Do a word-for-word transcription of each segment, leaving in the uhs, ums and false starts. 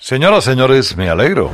Señoras, señores, me alegro.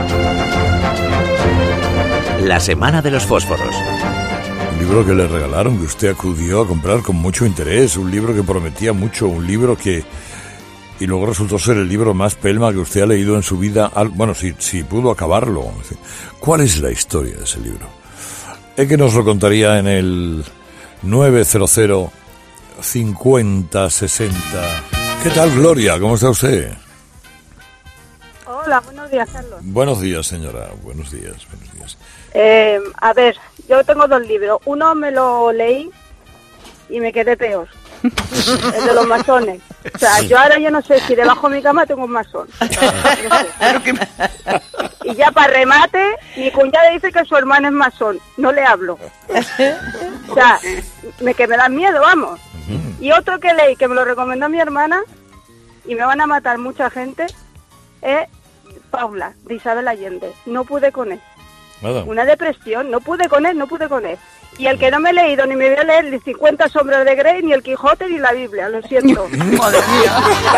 La semana de los fósforos. Un libro que le regalaron, que usted acudió a comprar con mucho interés, un libro que prometía mucho, un libro que... Y luego resultó ser el libro más pelma que usted ha leído en su vida. Bueno, si, si pudo acabarlo. ¿Cuál es la historia de ese libro? Es que nos lo contaría en el nueve cero cero cincuenta sesenta. ¿Qué tal, Gloria? ¿Cómo está usted? Hola, buenos días, Carlos. Buenos días, señora. Buenos días, buenos días. Eh, a ver, yo tengo dos libros. Uno me lo leí y me quedé peor. El de los masones. O sea, yo ahora yo no sé si debajo de mi cama tengo un masón. No sé. Y ya para remate, mi cuñada dice que su hermano es masón. No le hablo. O sea, me, que me da miedo, vamos. Y otro que leí, que me lo recomendó mi hermana, y me van a matar mucha gente, es Paula, de Isabel Allende. No pude con él. Nada. Una depresión, no pude con él, no pude con él. Y el que no me he leído, ni me voy a leer, ni cincuenta sombras de Grey, ni el Quijote, ni la Biblia, lo siento. Madre mía.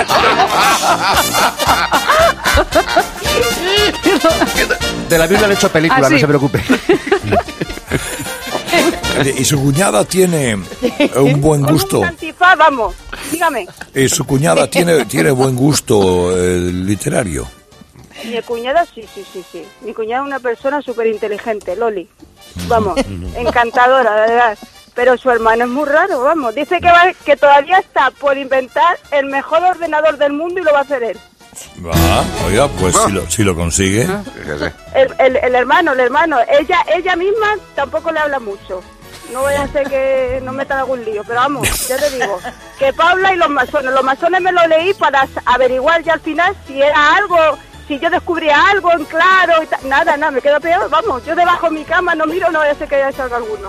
De la Biblia le he hecho película, ¿Ah, sí? no se preocupe. Y su cuñada tiene un buen gusto. Con un antifaz, vamos, dígame. Y su cuñada tiene, tiene buen gusto eh, literario. Mi cuñada, sí, sí, sí, sí. Mi cuñada es una persona súper inteligente, Loli. Vamos, encantadora, de verdad. Pero su hermano es muy raro, vamos. Dice que, va, que todavía está por inventar el mejor ordenador del mundo y lo va a hacer él. Ah, oiga, pues si lo, si lo consigue. El, el, el hermano, el hermano. Ella ella misma tampoco le habla mucho. No voy a hacer que no metan algún lío, pero vamos, ya te digo, que Paula y los masones. Los masones me lo leí para averiguar ya al final si era algo... Si yo descubría algo en claro y ta- nada, nada, me quedo peor, vamos, yo debajo de mi cama no miro, no vaya a ser que haya salga alguno.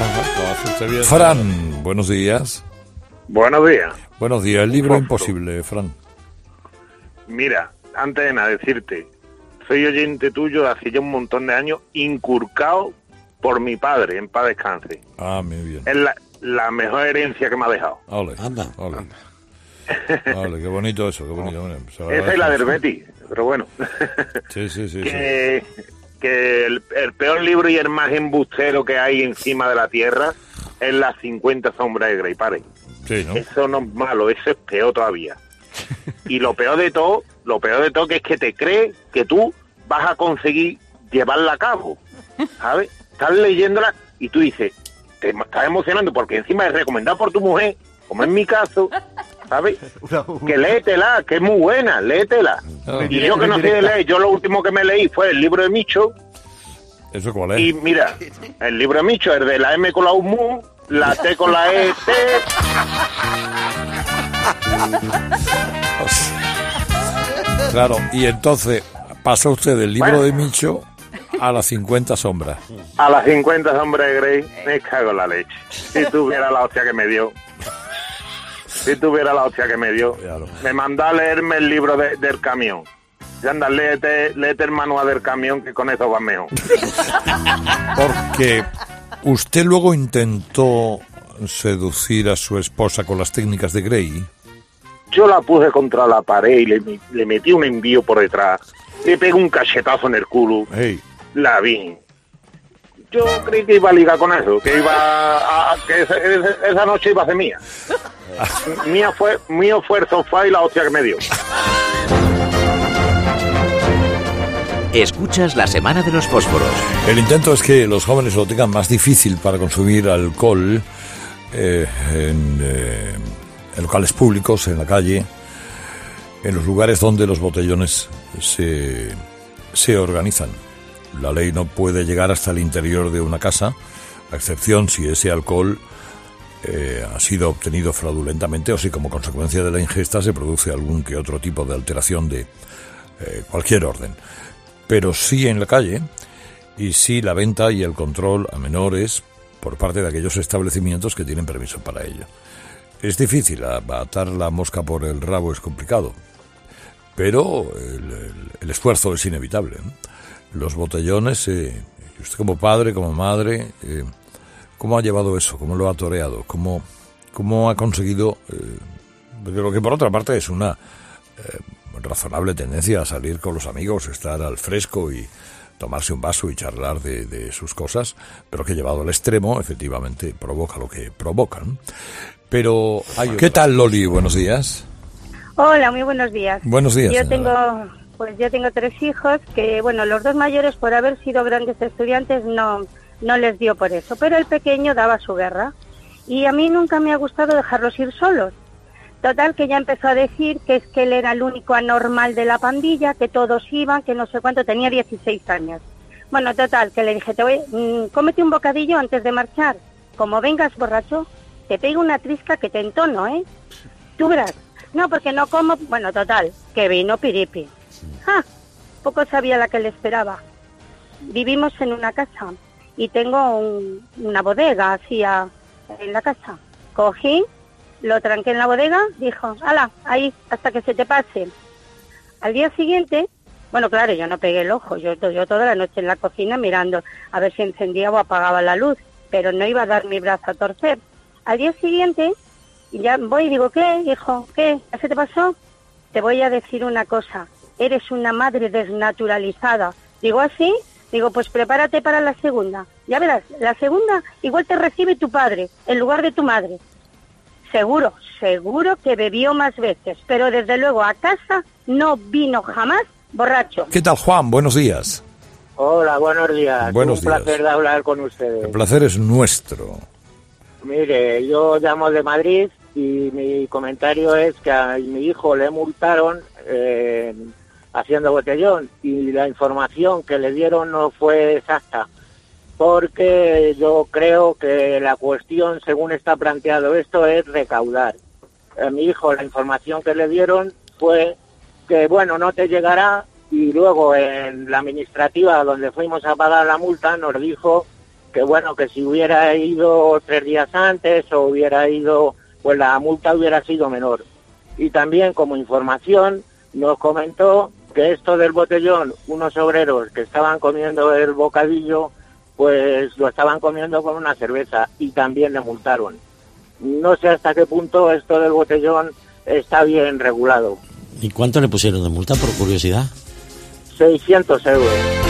Fran, buenos días. Buenos días. Buenos días, el libro imposible, Fran. Mira, antes de nada decirte, soy oyente tuyo de hace ya un montón de años, inculcado por mi padre, en paz descanse. Ah, muy bien. Es la, la mejor herencia que me ha dejado. Ole, Anda. ole. Ole, qué bonito eso, qué bonito. Bueno, pues Esa es la del Betis, pero bueno. Sí, sí, sí. sí. que que el, el peor libro y el más embustero que hay encima de la tierra es Las cincuenta sombras de Grey, pare. Sí, ¿no? Eso no es malo, eso es peor todavía. Y lo peor de todo, lo peor de todo que es que te crees que tú vas a conseguir llevarla a cabo, ¿sabes? Estás leyéndola y tú dices, te estás emocionando porque encima es recomendado por tu mujer, como en mi caso, ¿sabes? Que léetela, que es muy buena, léetela. Ah, Y yo que no sé de leer, yo lo último que me leí fue el libro de Micho. ¿Eso cuál es? Y mira, el libro de Micho, el de la M con la U, mu, la T con la E, T. Claro, y entonces pasa usted del libro Bueno. de Micho a las cincuenta sombras. A las cincuenta sombras de Grey, me cago en la leche. Si tuviera la hostia que me dio. Si tuviera la hostia que me dio. Claro. Me mandó a leerme el libro de, del camión. Y anda, léete, léete el manual del camión, que con eso va mejor. Porque usted luego intentó seducir a su esposa con las técnicas de Grey. Yo la puse contra la pared y le, le metí un envío por detrás. Le pegué un cachetazo en el culo. Hey. La vi. Yo creí que iba a ligar con eso, que iba a, a- que esa, esa- esa noche iba a ser mía. Mía fue, mío fue el sofá y la hostia que me dio. Escuchas la semana de los fósforos. El intento es que los jóvenes lo tengan más difícil para consumir alcohol eh, en, eh, en locales públicos, en la calle, en los lugares donde los botellones se, se organizan. La ley no puede llegar hasta el interior de una casa, a excepción si ese alcohol eh, ha sido obtenido fraudulentamente o si como consecuencia de la ingesta se produce algún que otro tipo de alteración de eh, cualquier orden. Pero sí en la calle, y sí la venta y el control a menores por parte de aquellos establecimientos que tienen permiso para ello. Es difícil, atar la mosca por el rabo es complicado, pero el, el, el esfuerzo es inevitable, ¿no? Los botellones, eh, usted como padre, como madre, eh, ¿cómo ha llevado eso? ¿Cómo lo ha toreado? ¿Cómo, cómo ha conseguido, eh, lo que por otra parte es una... Eh, razonable tendencia a salir con los amigos, estar al fresco y tomarse un vaso y charlar de, de sus cosas, pero que llevado al extremo, efectivamente, provoca lo que provocan. Pero hay ¿Qué otras. tal, Loli? Buenos días. Hola, muy buenos días. Buenos días, Yo señora. tengo, pues yo tengo tres hijos que, bueno, los dos mayores por haber sido grandes estudiantes no, no les dio por eso, pero el pequeño daba su guerra y a mí nunca me ha gustado dejarlos ir solos. Total, que ya empezó a decir que es que él era el único anormal de la pandilla, que todos iban, que no sé cuánto, tenía dieciséis años. Bueno, total, que le dije, te voy, mmm, cómete un bocadillo antes de marchar. Como vengas borracho, te pego una trisca que te entono, ¿eh? Tú verás. No, porque no como... Bueno, total, que vino piripi. Ah, poco sabía la que le esperaba. Vivimos en una casa y tengo un, una bodega así a, en la casa. Cogí... Lo tranqué en la bodega, dijo, hala, ahí, hasta que se te pase. Al día siguiente, bueno, claro, yo no pegué el ojo, yo, yo toda la noche en la cocina mirando a ver si encendía o apagaba la luz, pero no iba a dar mi brazo a torcer. Al día siguiente, ya voy y digo, ¿qué, hijo? ¿Qué? ¿Ya se te pasó? Te voy a decir una cosa, eres una madre desnaturalizada. Digo, ¿así? Digo, pues prepárate para la segunda. Ya verás, la segunda igual te recibe tu padre, en lugar de tu madre. Seguro, seguro que bebió más veces, pero desde luego a casa no vino jamás borracho. ¿Qué tal, Juan? Buenos días. Hola, buenos días. Buenos Un días. placer de hablar con ustedes. El placer es nuestro. Mire, yo llamo de Madrid y mi comentario es que a mi hijo le multaron eh, haciendo botellón y la información que le dieron no fue exacta. Porque yo creo que la cuestión, según está planteado esto, es recaudar. A mi hijo la información que le dieron fue que, bueno, no te llegará, y luego en la administrativa donde fuimos a pagar la multa nos dijo que, bueno, que si hubiera ido tres días antes o hubiera ido, pues la multa hubiera sido menor. Y también como información nos comentó que esto del botellón, unos obreros que estaban comiendo el bocadillo, pues lo estaban comiendo con una cerveza y también le multaron. No sé hasta qué punto esto del botellón está bien regulado. ¿Y cuánto le pusieron de multa, por curiosidad? seiscientos euros.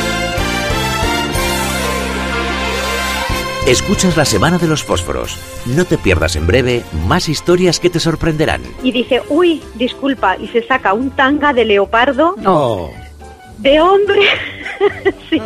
Escuchas la Semana de los Fósforos. No te pierdas en breve más historias que te sorprenderán. Y dice, uy, disculpa, y se saca un tanga de leopardo. No. De hombre. Sí.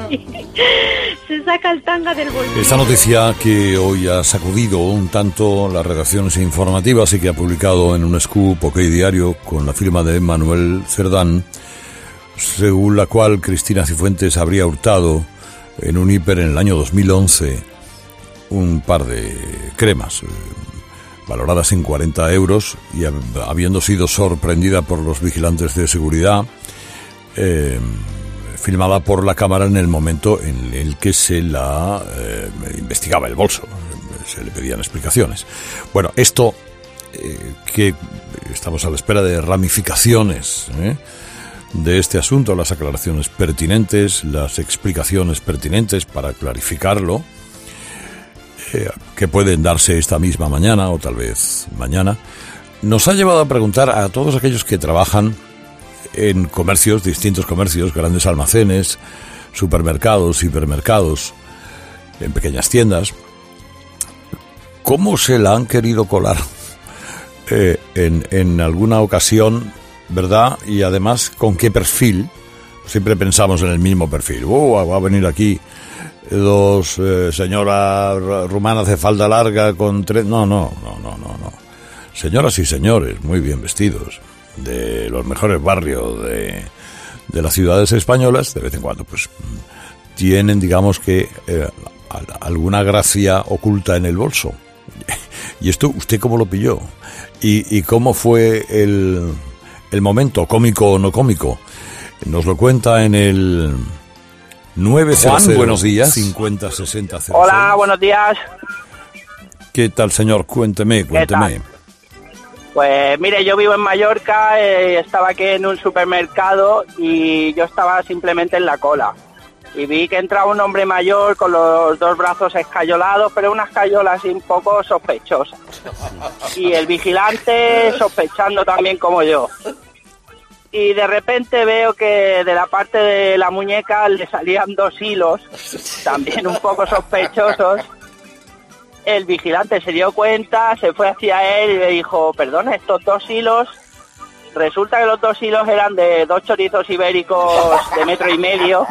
Se saca el tanga del bolsillo. Esta noticia que hoy ha sacudido un tanto las redacciones informativas y que ha publicado en un scoop OK Diario con la firma de Manuel Cerdán, según la cual Cristina Cifuentes habría hurtado en un hiper en el año dos mil once un par de cremas eh, valoradas en cuarenta euros y habiendo sido sorprendida por los vigilantes de seguridad, eh, filmada por la cámara en el momento en el que se la eh, investigaba el bolso, se le pedían explicaciones. Bueno, esto eh, que estamos a la espera de ramificaciones ¿eh? de este asunto, las aclaraciones pertinentes, las explicaciones pertinentes para clarificarlo, eh, que pueden darse esta misma mañana o tal vez mañana, nos ha llevado a preguntar a todos aquellos que trabajan en comercios, distintos comercios, grandes almacenes, supermercados, hipermercados, en pequeñas tiendas, ¿cómo se la han querido colar eh, en, en alguna ocasión, verdad? Y además, ¿con qué perfil? Siempre pensamos en el mismo perfil. Oh, va a venir aquí dos eh, señoras rumanas de falda larga con tres... No, no, no, no, no, no. Señoras y señores, muy bien vestidos, de los mejores barrios de, de las ciudades españolas, de vez en cuando pues tienen, digamos que eh, alguna gracia oculta en el bolso. ¿Y esto usted cómo lo pilló? ¿Y, y cómo fue el, el momento, cómico o no cómico? Nos lo cuenta en el nueve cero cero, buenos días, cincuenta sesenta cero seis. Hola, buenos días. ¿Qué tal, señor? Cuénteme, cuénteme. Pues mire, yo vivo en Mallorca, eh, estaba aquí en un supermercado y yo estaba simplemente en la cola. Y vi que entraba un hombre mayor con los dos brazos escayolados, pero una escayola así un poco sospechosa. Y el vigilante sospechando también como yo. y de repente veo que de la parte de la muñeca le salían dos hilos, también un poco sospechosos. El vigilante se dio cuenta, se fue hacia él y le dijo, perdón, estos dos hilos, resulta que los dos hilos eran de dos chorizos ibéricos de metro y medio.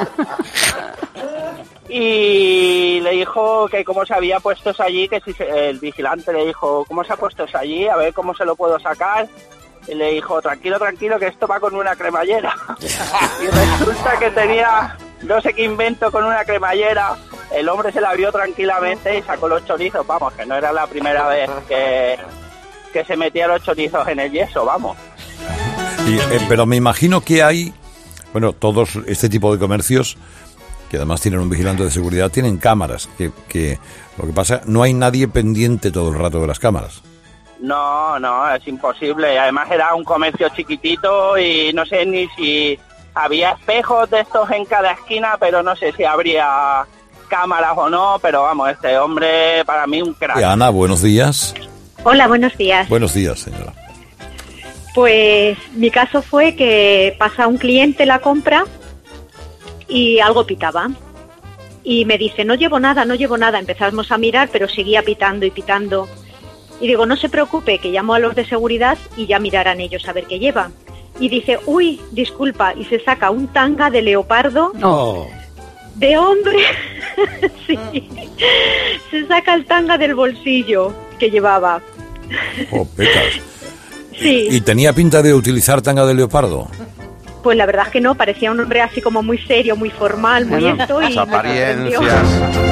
Y le dijo que cómo se había puesto eso allí, que si se, el vigilante le dijo, ¿cómo se ha puesto eso allí? A ver cómo se lo puedo sacar. Y le dijo, tranquilo, tranquilo, que esto va con una cremallera. Y resulta que tenía, no sé qué invento con una cremallera. El hombre se la abrió tranquilamente y sacó los chorizos. Vamos, que no era la primera vez que, que se metía los chorizos en el yeso, vamos. Y, eh, pero me imagino que hay, bueno, todos este tipo de comercios, que además tienen un vigilante de seguridad, tienen cámaras, que, que lo que pasa, no hay nadie pendiente todo el rato de las cámaras. No, no, es imposible. Además era un comercio chiquitito y no sé ni si había espejos de estos en cada esquina, pero no sé si habría cámaras o no, pero vamos, este hombre para mí un crack. Ana, buenos días. Hola, buenos días. Buenos días, señora. Pues mi caso fue que pasa un cliente la compra y algo pitaba. Y me dice, no llevo nada, no llevo nada. Empezamos a mirar, pero seguía pitando y pitando. Y digo, no se preocupe, que llamo a los de seguridad y ya mirarán ellos a ver qué lleva. Y dice, uy, disculpa, y se saca un tanga de leopardo. Oh. De hombre. Sí. Se saca el tanga del bolsillo que llevaba. Oh, pecas. Sí. ¿Y tenía pinta de utilizar tanga de leopardo? Pues la verdad es que no, parecía un hombre así como muy serio, muy formal, muy Bueno, esto. las Y apariencias.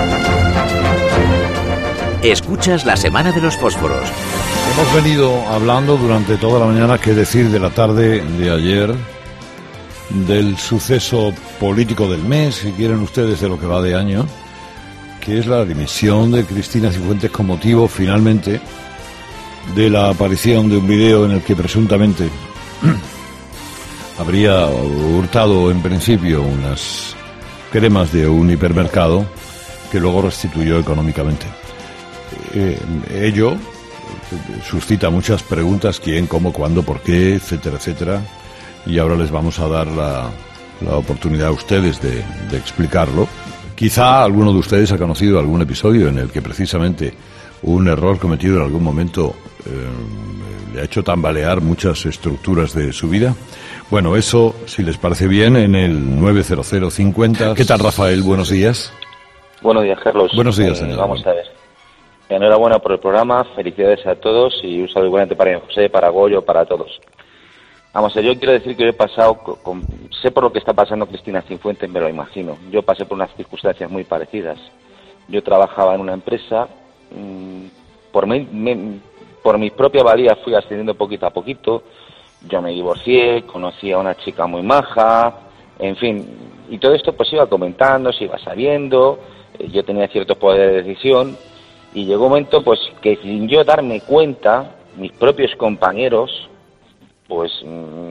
Escuchas la Semana de los Fósforos. Hemos venido hablando durante toda la mañana, qué decir de la tarde de ayer, del suceso político del mes, si quieren ustedes, de lo que va de año, que es la dimisión de Cristina Cifuentes con motivo, finalmente, de la aparición de un video en el que presuntamente habría hurtado en principio unas cremas de un hipermercado que luego restituyó económicamente. Eh, ello suscita muchas preguntas: quién, cómo, cuándo, por qué, etcétera, etcétera. Y ahora les vamos a dar la, la oportunidad a ustedes de, de explicarlo. Quizá alguno de ustedes ha conocido algún episodio en el que precisamente un error cometido en algún momento eh, le ha hecho tambalear muchas estructuras de su vida. Bueno, eso, si les parece bien, en el nueve cero cero cincuenta. ¿Qué tal, Rafael? Buenos días. Buenos días, Carlos. Buenos días, eh, señor. Vamos a ver. Enhorabuena por el programa, felicidades a todos y un saludo igualmente para José, para Goyo, para todos. Vamos a ver, yo quiero decir que yo he pasado, con, con, sé por lo que está pasando Cristina Cifuentes, me lo imagino. Yo pasé por unas circunstancias muy parecidas. Yo trabajaba en una empresa, mmm, por, mi, me, por mi propia valía fui ascendiendo poquito a poquito. Yo me divorcié, conocí a una chica muy maja, en fin, y todo esto pues iba comentando, se iba sabiendo, eh, yo tenía ciertos poderes de decisión, y llegó un momento pues que sin yo darme cuenta, mis propios compañeros pues mmm,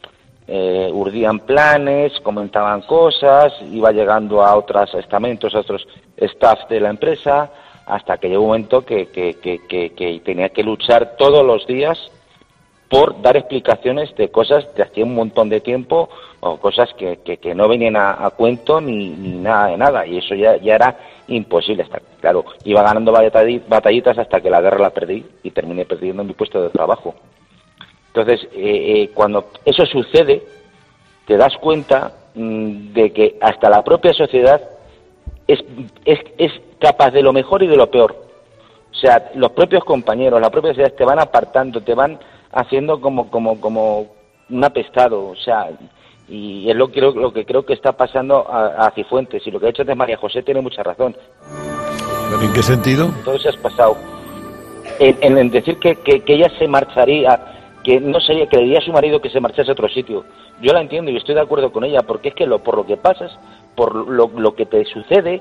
eh, urdían planes, comentaban cosas, iba llegando a otros estamentos, a otros staff de la empresa, hasta que llegó un momento que, que, que, que, que tenía que luchar todos los días por dar explicaciones de cosas de hacía un montón de tiempo o cosas que, que, que no venían a, a cuento ni, ni nada de nada, y eso ya, ya era imposible. Hasta, claro, iba ganando batallitas hasta que la guerra la perdí y terminé perdiendo mi puesto de trabajo. Entonces, eh, eh, cuando eso sucede, te das cuenta mmm, de que hasta la propia sociedad es, es, es capaz de lo mejor y de lo peor. O sea, los propios compañeros, la propia sociedad te van apartando, te van haciendo como como como un apestado, o sea, y es lo que creo, lo que creo que está pasando a, a Cifuentes, y lo que ha hecho de María José tiene mucha razón. ¿En qué sentido? Entonces has pasado en, en decir que, que, que ella se marcharía, que no sería, que le diría a su marido que se marchase a otro sitio. Yo la entiendo y estoy de acuerdo con ella, porque es que lo, por lo que pasas, por lo, lo que te sucede,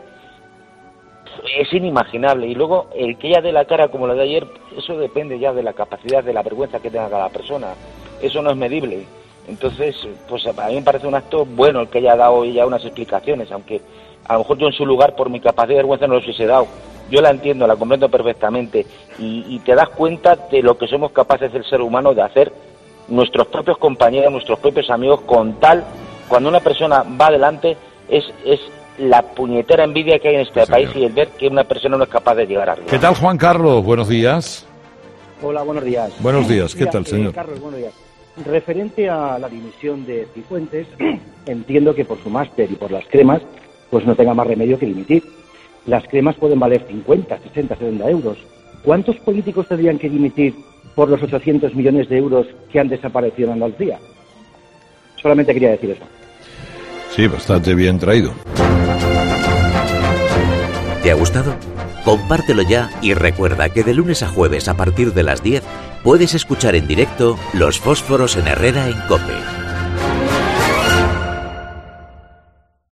es inimaginable. Y luego el que ella dé la cara como la de ayer, eso depende ya de la capacidad, de la vergüenza que tenga cada persona. Eso no es medible. Entonces, pues a mí me parece un acto bueno el que ella ha dado ya unas explicaciones, aunque a lo mejor yo en su lugar por mi capacidad de vergüenza no los hubiese dado. Yo la entiendo, la comprendo perfectamente, y, y te das cuenta de lo que somos capaces del ser humano de hacer nuestros propios compañeros, nuestros propios amigos, con tal, cuando una persona va adelante, es, es la puñetera envidia que hay en este sí, país señor. Y el ver que una persona no es capaz de llegar arriba. ¿Qué tal, Juan Carlos? Buenos días. Hola, buenos días. Buenos días, ¿qué Mira, tal, señor? Eh, Carlos, buenos días. Referente a la dimisión de Cifuentes, entiendo que por su máster y por las cremas, pues no tenga más remedio que dimitir. Las cremas pueden valer cincuenta, sesenta, setenta euros. ¿Cuántos políticos tendrían que dimitir por los ochocientos millones de euros que han desaparecido en Andalucía? Solamente quería decir eso. Sí, bastante bien traído. ¿Te ha gustado? Compártelo ya y recuerda que de lunes a jueves a partir de las diez puedes escuchar en directo Los Fósforos en Herrera en COPE.